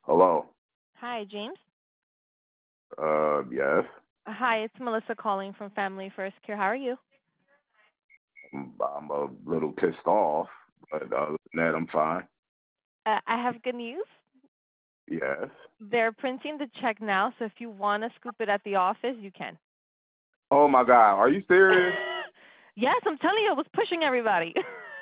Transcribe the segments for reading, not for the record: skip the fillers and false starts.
Hello. Hi, James. Yes. Hi, it's Melissa calling from Family First Care. How are you? I'm a little pissed off, but other than that, I'm fine. I have good news. Yes. They're printing the check now, so if you want to scoop it at the office, you can. Oh my God, are you serious? Yes, I'm telling you, I was pushing everybody.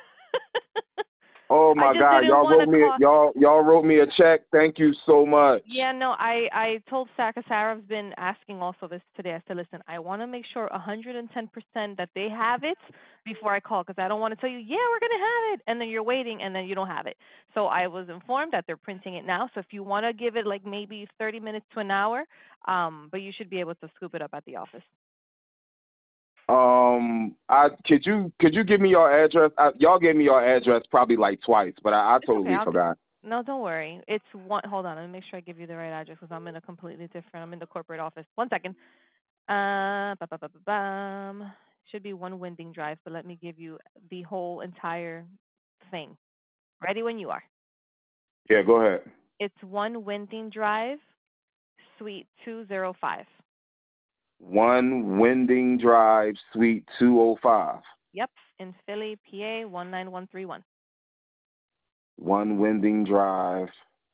Oh I my just God, didn't y'all want wrote to me call. y'all wrote me a check. Thank you so much. Yeah, no, I told Sarah, Sarah's been asking also this today. I said, listen, I want to make sure 110% that they have it before I call because I don't want to tell you, yeah, we're going to have it. And then you're waiting and then you don't have it. So I was informed that they're printing it now. So if you want to give it like maybe 30 minutes to an hour, but you should be able to scoop it up at the office. I could you give me your address? Y'all gave me your address probably like twice, but I It's okay. totally forgot. No, don't worry. It's one. Hold on. Let me make sure I give you the right address because I'm in a completely different. I'm in the corporate office. 1 second. Ba-ba-ba-ba-bum. Should be one Winding Drive, but let me give you the whole entire thing. Ready when you are. Yeah, go ahead. It's one Winding Drive, Suite 205. One Winding Drive, Suite 205. Yep, in Philly, PA 19131. One Winding Drive,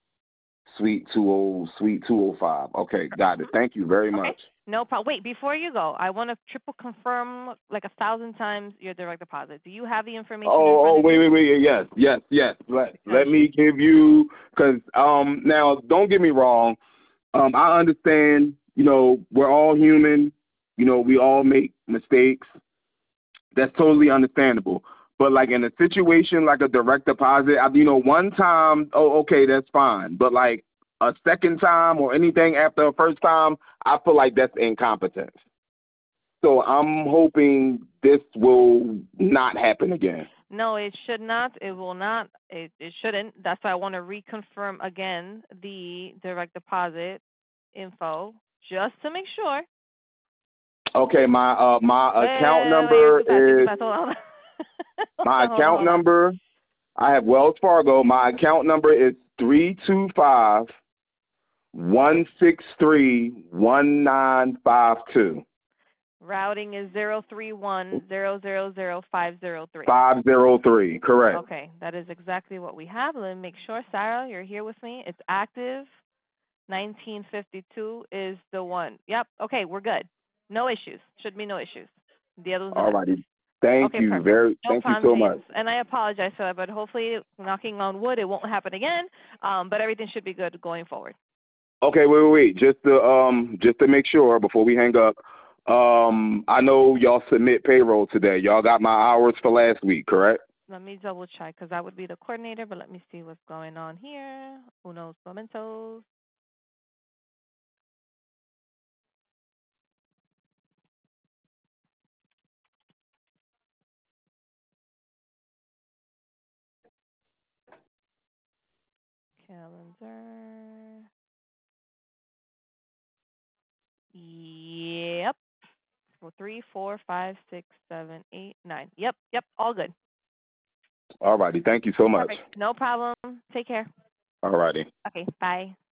Suite 205. Okay, got it. Thank you very Okay, much. no problem. Wait, before you go, I want to triple confirm like 1,000 times your direct deposit. Do you have the information in front of Wait, you? wait, wait. Yes. Let Because me give you, because now don't get me wrong. I understand. We're all human. We all make mistakes. That's totally understandable. But like in a situation like a direct deposit, one time, oh, okay, that's fine. But like a second time or anything after a first time, I feel like that's incompetence. So I'm hoping this will not happen again. no, it should not. It will not. It shouldn't. That's why I want to reconfirm again the direct deposit info just to make sure. Okay, my account Wait, you're number too fast. You're too is fast. Hold on. Hold my on. Hold on. account Hold on. number. I have Wells Fargo. My account number is 325-163-1952. Routing is 031000503. 503, correct. Okay, that is exactly what we have. Let me make sure, Sarah, you're here with me. It's active. 1952 is the one. Yep. Okay, we're good. No issues. Should be no issues. The other one's a All no. righty. Thank Okay, you. perfect. No Thank you problem, so much. James. And I apologize for that, but hopefully, knocking on wood, it won't happen again. But everything should be good going forward. Okay, wait. Just to make sure before we hang up, I know y'all submit payroll today. Y'all got my hours for last week, correct? Let me double check because that would be the coordinator, but let me see what's going on here. Unos momentos. Calendar. Yep. So 3, 4, 5, 6, 7, 8, 9. Yep. All good. All righty. Thank you so much. Perfect. No problem. Take care. All righty. Okay, bye.